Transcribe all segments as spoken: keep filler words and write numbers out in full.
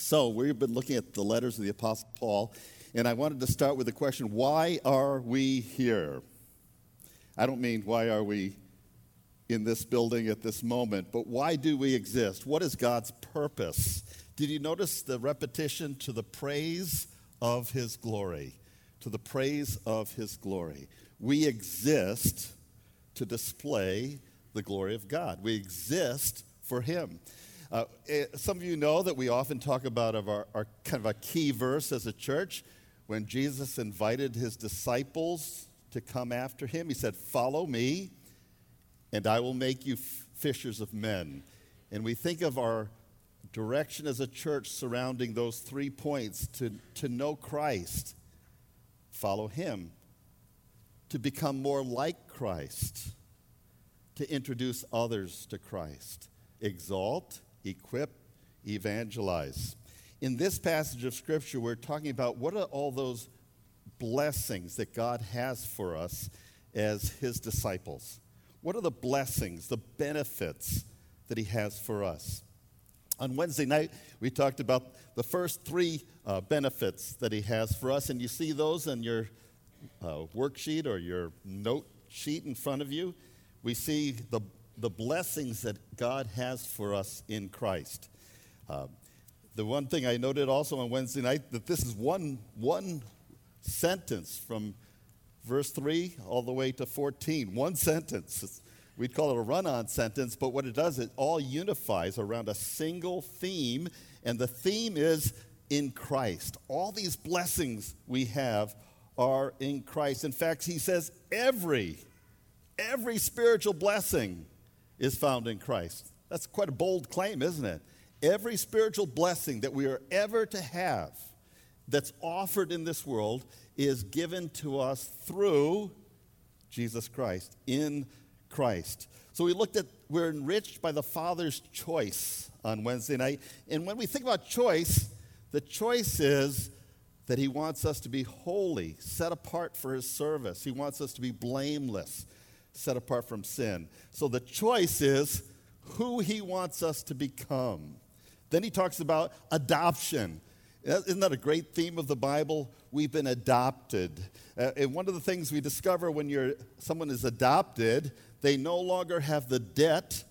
So we've been looking at the letters of the Apostle Paul, and I wanted to start with the question, why are we here? I don't mean why are we in this building at this moment, but why do we exist? What is God's purpose? Did you notice the repetition to the praise of his glory? To the praise of his glory. We exist to display the glory of God. We exist for him. Uh, some of you know that we often talk about of our, our kind of a key verse as a church. When Jesus invited his disciples to come after him, he said, "Follow me, and I will make you f- fishers of men." And we think of our direction as a church surrounding those three points: to, to know Christ, follow him, to become more like Christ, to introduce others to Christ, exalt, equip, evangelize. In this passage of Scripture, we're talking about what are all those blessings that God has for us as his disciples. What are the blessings, the benefits that he has for us? On Wednesday night, we talked about the first three uh, benefits that he has for us, and you see those in your uh, worksheet or your note sheet in front of you. We see the the blessings that God has for us in Christ. Uh, the one thing I noted also on Wednesday night, that this is one, one sentence from verse three all the way to fourteen. One sentence. It's, we'd call it a run-on sentence, but what it does, it all unifies around a single theme, and the theme is in Christ. All these blessings we have are in Christ. In fact, he says every, every spiritual blessing is found in Christ. That's quite a bold claim, isn't it? Every spiritual blessing that we are ever to have that's offered in this world is given to us through Jesus Christ, in Christ. So we looked at, we're enriched by the Father's choice on Wednesday night. And when we think about choice, the choice is that he wants us to be holy, set apart for his service. He wants us to be blameless, set apart from sin. So the choice is who he wants us to become. Then he talks about adoption. Isn't that a great theme of the Bible? We've been adopted. Uh, and one of the things we discover when you're someone is adopted, they no longer have the debt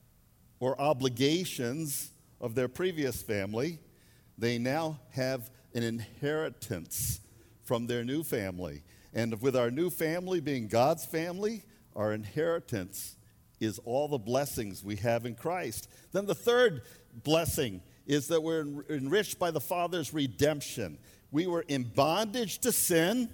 or obligations of their previous family. They now have an inheritance from their new family. And with our new family being God's family, our inheritance is all the blessings we have in Christ. Then the third blessing is that we're enriched by the Father's redemption. We were in bondage to sin,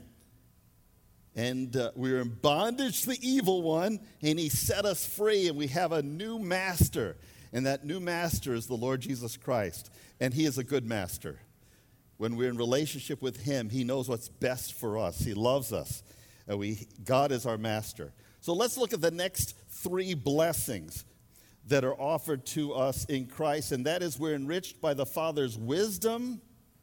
and uh, we were in bondage to the evil one, and he set us free, and we have a new master. And that new master is the Lord Jesus Christ, and he is a good master. When we're in relationship with him, he knows what's best for us. He loves us. Uh, we, God is our master. So let's look at the next three blessings that are offered to us in Christ, and that is we're enriched by the Father's wisdom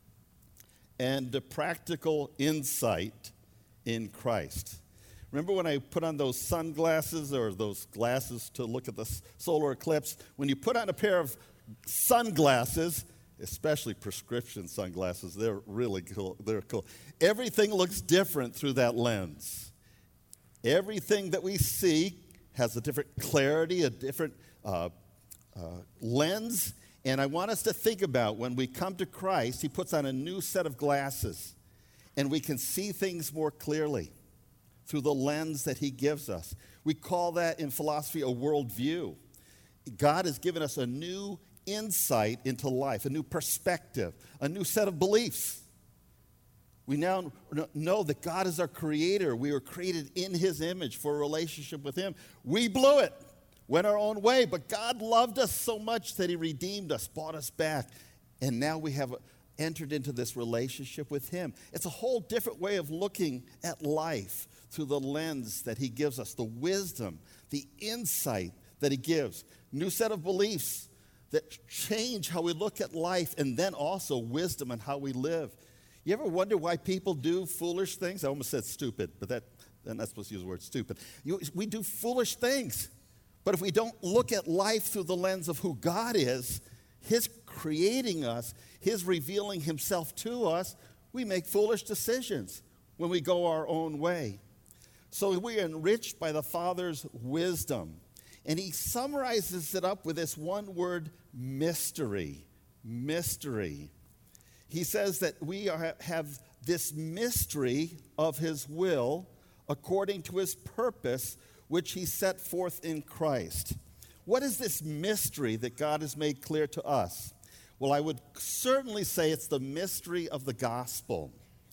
and the practical insight in Christ. Remember when I put on those sunglasses or those glasses to look at the solar eclipse? When you put on a pair of sunglasses, especially prescription sunglasses, they're really cool. They're cool. Everything looks different through that lens. Everything that we see has a different clarity, a different uh, uh, lens. And I want us to think about when we come to Christ, he puts on a new set of glasses. And we can see things more clearly through the lens that he gives us. We call that in philosophy a worldview. God has given us a new insight into life, a new perspective, a new set of beliefs. We now know that God is our creator. We were created in his image for a relationship with him. We blew it, went our own way, but God loved us so much that he redeemed us, bought us back, and now we have entered into this relationship with him. It's a whole different way of looking at life through the lens that he gives us, the wisdom, the insight that he gives, new set of beliefs that change how we look at life, and then also wisdom in how we live. You ever wonder why people do foolish things? I almost said stupid, but that, I'm not supposed to use the word stupid. You, we do foolish things. But if we don't look at life through the lens of who God is, His creating us, His revealing Himself to us, we make foolish decisions when we go our own way. So we are enriched by the Father's wisdom. And He summarizes it up with this one word, mystery. Mystery. He says that we are, have this mystery of His will according to His purpose, which He set forth in Christ. What is this mystery that God has made clear to us? Well, I would certainly say it's the mystery of the gospel.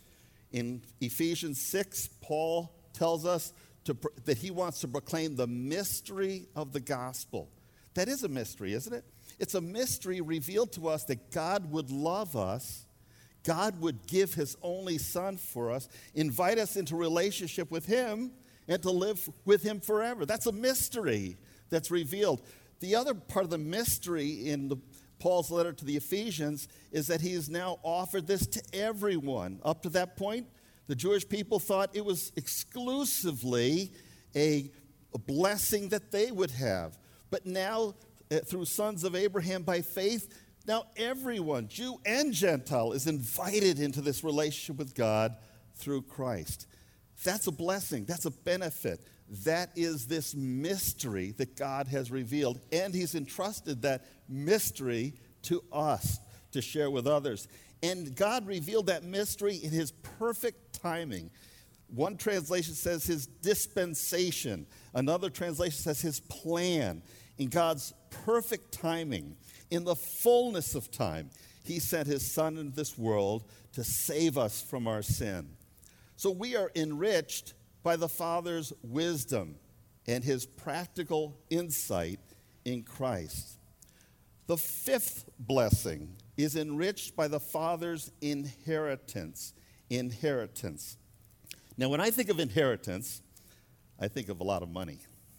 In Ephesians six, Paul tells us to, that he wants to proclaim the mystery of the gospel. That is a mystery, isn't it? It's a mystery revealed to us that God would love us, God would give His only Son for us, invite us into relationship with Him, and to live with Him forever. That's a mystery that's revealed. The other part of the mystery in the, Paul's letter to the Ephesians is that he has now offered this to everyone. Up to that point, the Jewish people thought it was exclusively a, a blessing that they would have. But now, uh, through sons of Abraham by faith, now everyone, Jew and Gentile, is invited into this relationship with God through Christ. That's a blessing. That's a benefit. That is this mystery that God has revealed, and He's entrusted that mystery to us to share with others. And God revealed that mystery in His perfect timing. One translation says His dispensation. Another translation says His plan. In God's perfect timing, in the fullness of time, He sent His Son into this world to save us from our sin. So we are enriched by the Father's wisdom and His practical insight in Christ. The fifth blessing is enriched by the Father's inheritance. Inheritance. Now, when I think of inheritance, I think of a lot of money.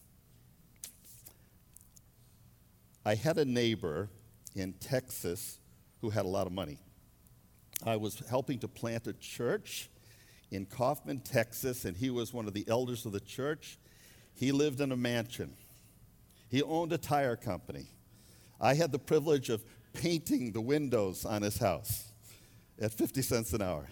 I had a neighbor in Texas who had a lot of money. I was helping to plant a church in Kaufman, Texas, and he was one of the elders of the church. He lived in a mansion. He owned a tire company. I had the privilege of painting the windows on his house at fifty cents an hour.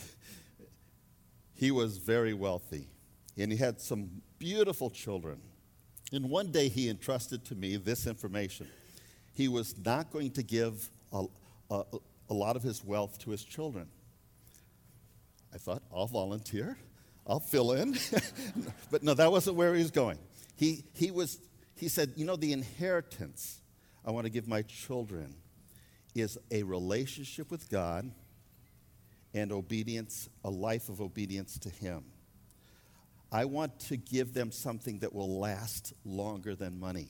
He was very wealthy, and he had some beautiful children. And one day he entrusted to me this information. He was not going to give a, a, a lot of his wealth to his children. I thought, I'll volunteer. I'll fill in. But no, that wasn't where he was going. He, he, was, he said, you know, the inheritance I want to give my children is a relationship with God and obedience, a life of obedience to Him. I want to give them something that will last longer than money.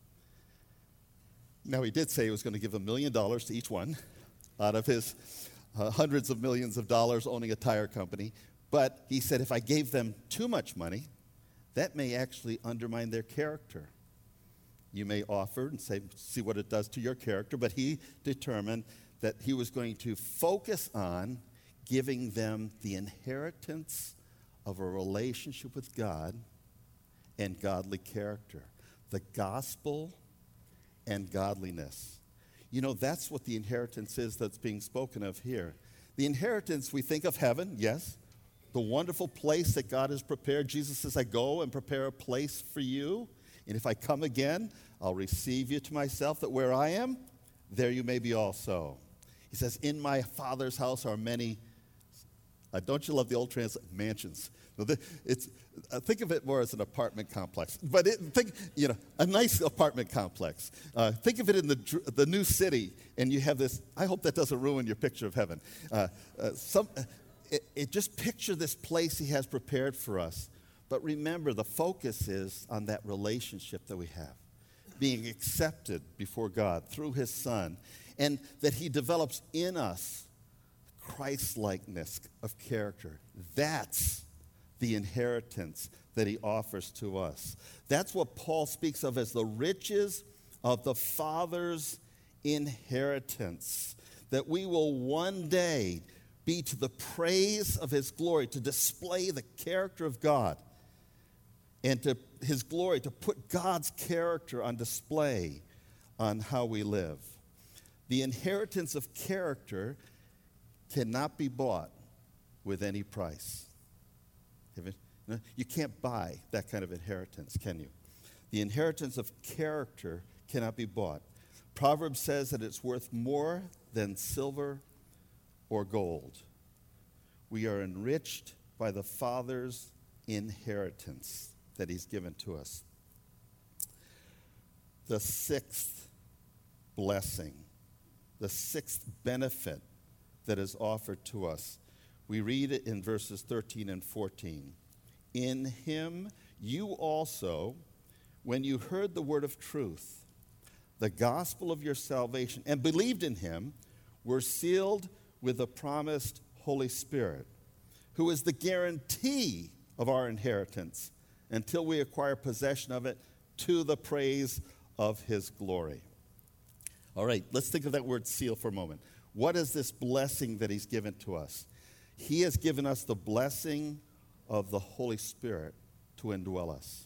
Now, he did say he was going to give a million dollars to each one out of his uh, hundreds of millions of dollars owning a tire company. But he said if I gave them too much money, that may actually undermine their character. You may offer and say, see what it does to your character. But he determined that he was going to focus on giving them the inheritance of a relationship with God and godly character. The gospel and godliness. You know, that's what the inheritance is that's being spoken of here. The inheritance, we think of heaven, yes, the wonderful place that God has prepared. Jesus says, I go and prepare a place for you, and if I come again, I'll receive you to myself, that where I am, there you may be also. He says, in my Father's house are many, uh, don't you love the old translation, mansions. It's, uh, think of it more as an apartment complex. But it, think, you know, a nice apartment complex. Uh, think of it in the the new city, and you have this. I hope that doesn't ruin your picture of heaven. Uh, uh, some, it, it just picture this place He has prepared for us. But remember, the focus is on that relationship that we have, being accepted before God through His Son, and that He develops in us Christ-likeness of character. That's the inheritance that He offers to us. That's what Paul speaks of as the riches of the Father's inheritance, that we will one day be to the praise of His glory, to display the character of God, and to His glory, to put God's character on display on how we live. The inheritance of character cannot be bought with any price. You can't buy that kind of inheritance, can you? The inheritance of character cannot be bought. Proverbs says that it's worth more than silver or gold. We are enriched by the Father's inheritance that he's given to us. The sixth blessing, the sixth benefit that is offered to us, we read it in verses thirteen and fourteen. In him you also, when you heard the word of truth, the gospel of your salvation, and believed in him, were sealed with the promised Holy Spirit, who is the guarantee of our inheritance until we acquire possession of it to the praise of his glory. All right, let's think of that word seal for a moment. What is this blessing that he's given to us? He has given us the blessing of the Holy Spirit to indwell us.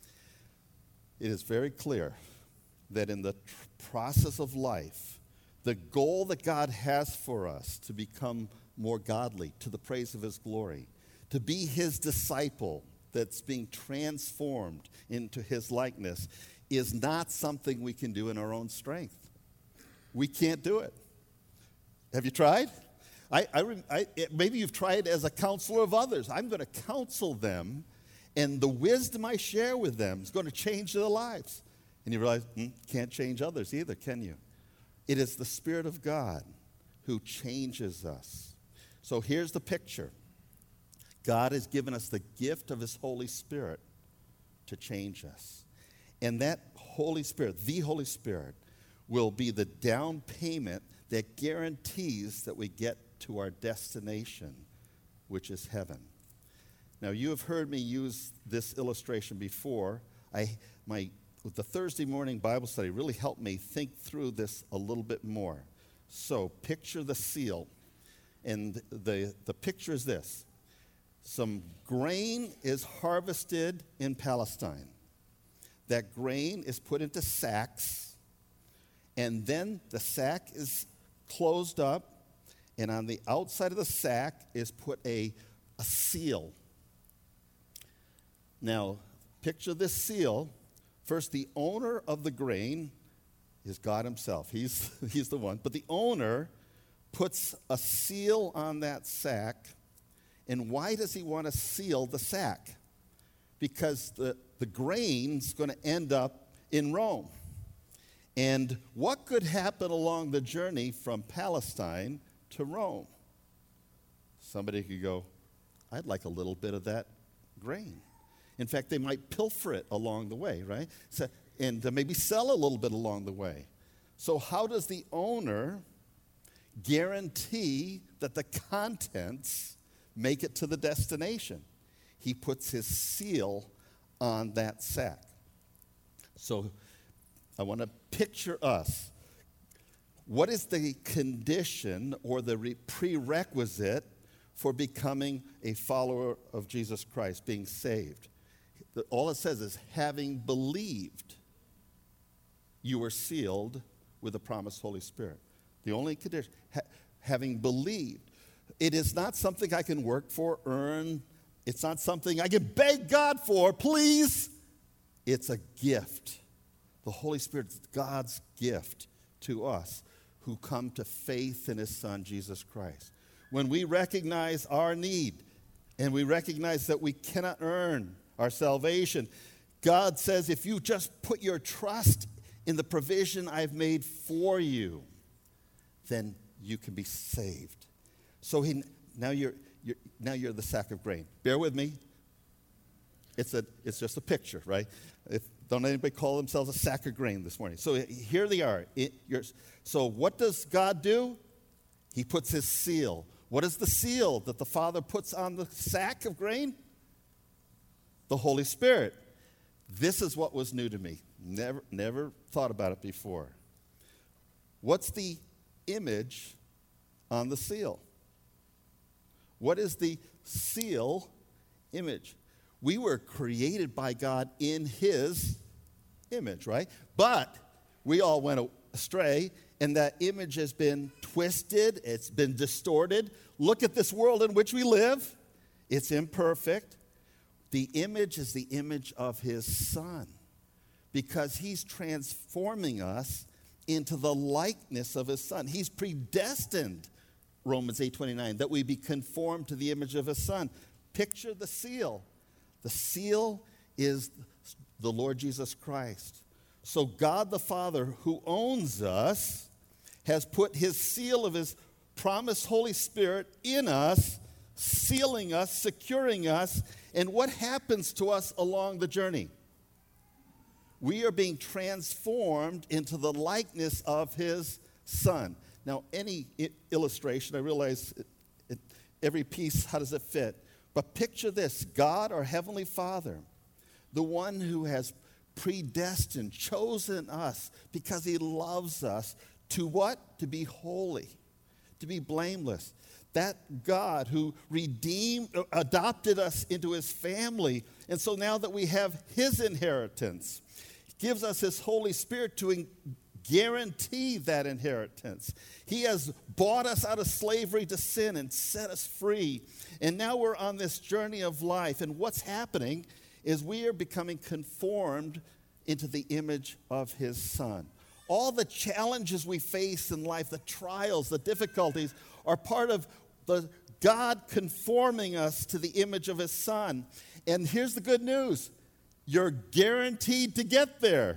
It is very clear that in the tr- process of life, the goal that God has for us to become more godly, to the praise of his glory, to be his disciple that's being transformed into his likeness, is not something we can do in our own strength. We can't do it. Have you tried? I, I, I, maybe you've tried as a counselor of others. I'm going to counsel them, and the wisdom I share with them is going to change their lives. And you realize, hmm, can't change others either, can you? It is the Spirit of God who changes us. So here's the picture. God has given us the gift of his Holy Spirit to change us. And that Holy Spirit, the Holy Spirit, will be the down payment that guarantees that we get to our destination, which is heaven. Now, you have heard me use this illustration before. I, my, the Thursday morning Bible study really helped me think through this a little bit more. So, picture the seal. And the, the picture is this. Some grain is harvested in Palestine. That grain is put into sacks, and then the sack is closed up, and on the outside of the sack is put a, a seal. Now, picture this seal. First, the owner of the grain is God himself. He's, he's the one. But the owner puts a seal on that sack. And why does he want to seal the sack? Because the, the grain's going to end up in Rome. And what could happen along the journey from Palestine to Rome? Somebody could go, I'd like a little bit of that grain. In fact, they might pilfer it along the way, right? So, and uh, maybe sell a little bit along the way. So how does the owner guarantee that the contents make it to the destination? He puts his seal on that sack. So I want to picture us. What is the condition or the re- prerequisite for becoming a follower of Jesus Christ, being saved? All it says is, having believed, you were sealed with the promised Holy Spirit. The only condition, ha- having believed. It is not something I can work for, earn. It's not something I can beg God for, please. It's a gift. The Holy Spirit is God's gift to us who come to faith in his Son, Jesus Christ. When we recognize our need and we recognize that we cannot earn our salvation, God says, if you just put your trust in the provision I've made for you, then you can be saved. So he, now you're, you're now you're the sack of grain. Bear with me. It's a it's just a picture, right? If, don't anybody call themselves a sack of grain this morning. So here they are. It, so what does God do? He puts his seal. What is the seal that the Father puts on the sack of grain? The Holy Spirit. This is what was new to me. Never, never thought about it before. What's the image on the seal? What is the seal image? We were created by God in his image, right? But we all went astray, and that image has been twisted, it's been distorted. Look at this world in which we live. It's imperfect. The image is the image of his Son, because he's transforming us into the likeness of his Son. He's predestined, Romans eight twenty-nine, that we be conformed to the image of his Son. Picture the seal. The seal is the Lord Jesus Christ. So God the Father, who owns us, has put his seal of his promised Holy Spirit in us, sealing us, securing us. And what happens to us along the journey? We are being transformed into the likeness of his Son. Now, any I- illustration, I realize it, it, every piece, how does it fit? But picture this: God, our Heavenly Father, the one who has predestined, chosen us because he loves us to what? To be holy, to be blameless. That God who redeemed, adopted us into his family, and so now that we have his inheritance, gives us his Holy Spirit to in- guarantee that inheritance. He has bought us out of slavery to sin and set us free. And now we're on this journey of life, and what's happening is we are becoming conformed into the image of his Son. All the challenges we face in life, the trials, the difficulties, are part of the God conforming us to the image of his Son. And here's the good news: you're guaranteed to get there.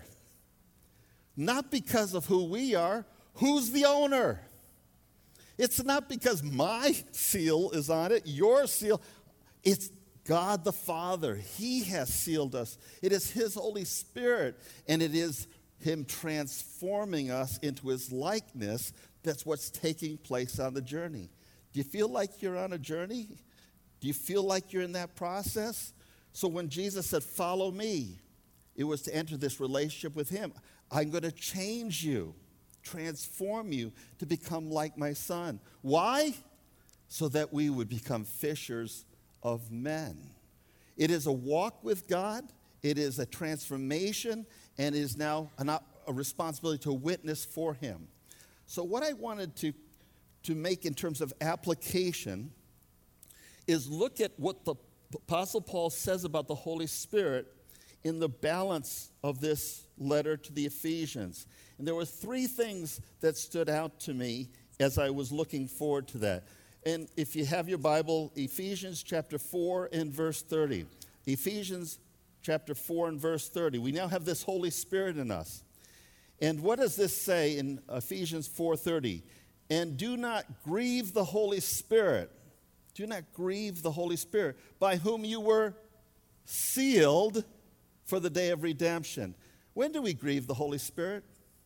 Not because of who we are. Who's the owner? It's not because my seal is on it, your seal. It's God the Father. He has sealed us. It is his Holy Spirit, and it is him transforming us into his likeness. That's what's taking place on the journey. Do you feel like you're on a journey? Do you feel like you're in that process? So when Jesus said, "Follow me," it was to enter this relationship with him. I'm going to change you, transform you to become like my Son. Why? So that we would become fishers of men. It is a walk with God. It is a transformation, and it is now an, a responsibility to witness for him. So what I wanted to, to make in terms of application is look at what the Apostle Paul says about the Holy Spirit in the balance of this letter to the Ephesians. And there were three things that stood out to me as I was looking forward to that. And if you have your Bible, Ephesians chapter four and verse thirty. Ephesians chapter four and verse thirty. We now have this Holy Spirit in us. And what does this say in Ephesians four thirty? And do not grieve the Holy Spirit. Do not grieve the Holy Spirit, by whom you were sealed for the day of redemption. When do we grieve the Holy Spirit?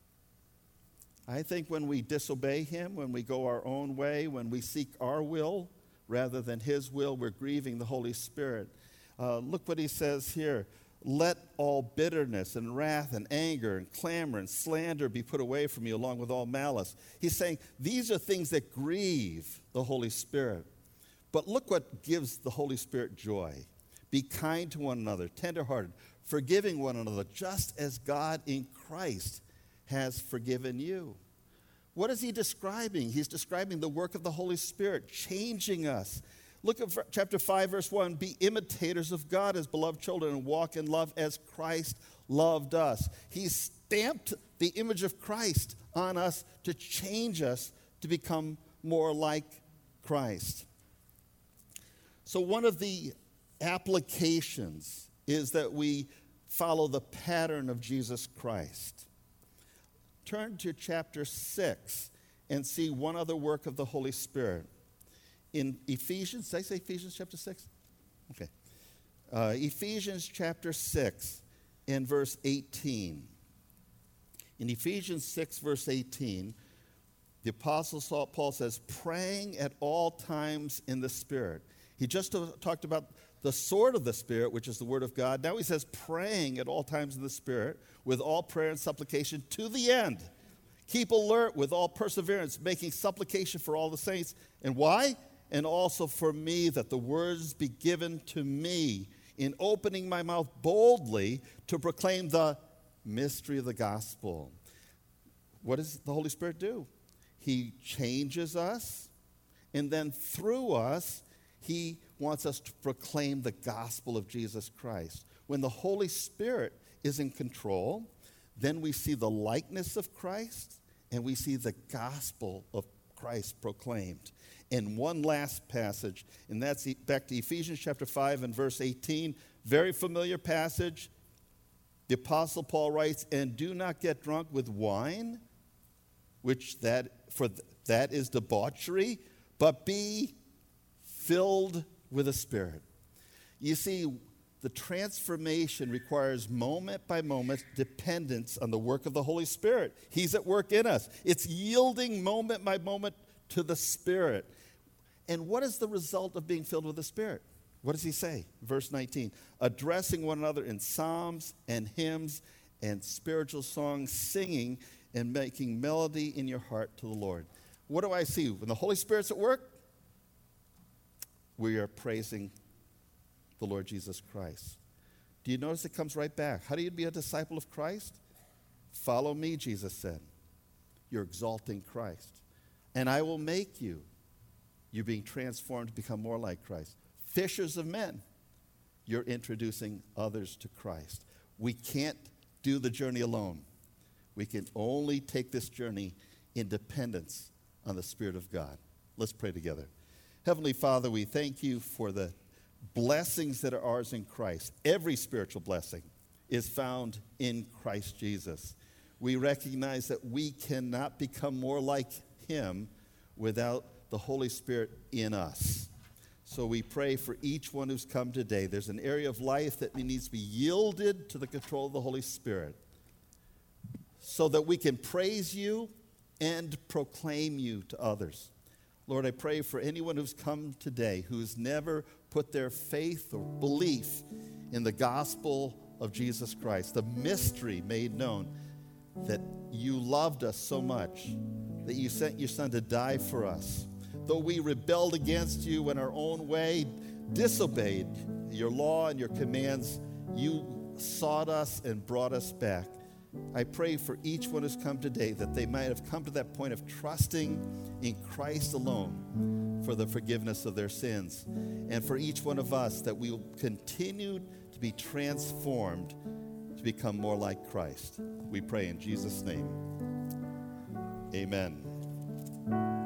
I think when we disobey him, when we go our own way, when we seek our will rather than his will, we're grieving the Holy Spirit. Uh, look what he says here. Let all bitterness and wrath and anger and clamor and slander be put away from you, along with all malice. He's saying these are things that grieve the Holy Spirit. But look what gives the Holy Spirit joy. Be kind to one another, tenderhearted, forgiving one another, just as God in Christ has forgiven you. What is he describing? He's describing the work of the Holy Spirit, changing us. Look at chapter five, verse one. Be imitators of God as beloved children and walk in love as Christ loved us. He stamped the image of Christ on us to change us to become more like Christ. So one of the applications is that we follow the pattern of Jesus Christ. Turn to chapter six and see one other work of the Holy Spirit. In Ephesians, did I say Ephesians chapter six? Okay. Uh, Ephesians chapter six and verse eighteen. In Ephesians six, verse eighteen, the Apostle Paul says, praying at all times in the Spirit. He just talked about the sword of the Spirit, which is the Word of God. Now he says, praying at all times in the Spirit, with all prayer and supplication to the end. Keep alert with all perseverance, making supplication for all the saints. And why? And also for me, that the words be given to me in opening my mouth boldly to proclaim the mystery of the gospel. what does the Holy Spirit do? He changes us, and then through us, he wants us to proclaim the gospel of Jesus Christ. When the Holy Spirit is in control, then we see the likeness of Christ, and we see the gospel of Christ proclaimed. And one last passage, and that's back to Ephesians chapter five and verse eighteen. Very familiar passage. The Apostle Paul writes, "And do not get drunk with wine, which that for th- that is debauchery, but be filled with the Spirit." You see, the transformation requires moment by moment dependence on the work of the Holy Spirit. He's at work in us. It's yielding moment by moment to the Spirit. And what is the result of being filled with the Spirit? What does he say? Verse nineteen, addressing one another in psalms and hymns and spiritual songs, singing and making melody in your heart to the Lord. What do I see? When the Holy Spirit's at work, we are praising the Lord Jesus Christ. Do you notice it comes right back? How do you be a disciple of Christ? Follow me, Jesus said. You're exalting Christ. And I will make you. You're being transformed to become more like Christ. Fishers of men. You're introducing others to Christ. We can't do the journey alone. We can only take this journey in dependence on the Spirit of God. Let's pray together. Heavenly Father, we thank you for the blessings that are ours in Christ. Every spiritual blessing is found in Christ Jesus. We recognize that we cannot become more like him without the Holy Spirit in us. So we pray for each one who's come today. There's an area of life that needs to be yielded to the control of the Holy Spirit so that we can praise you and proclaim you to others. Lord, I pray for anyone who's come today who's never put their faith or belief in the gospel of Jesus Christ, the mystery made known that you loved us so much that you sent your Son to die for us. Though we rebelled against you in our own way, disobeyed your law and your commands, you sought us and brought us back. I pray for each one who's come today that they might have come to that point of trusting in Christ alone for the forgiveness of their sins. And for each one of us that we will continue to be transformed to become more like Christ. We pray in Jesus' name. Amen.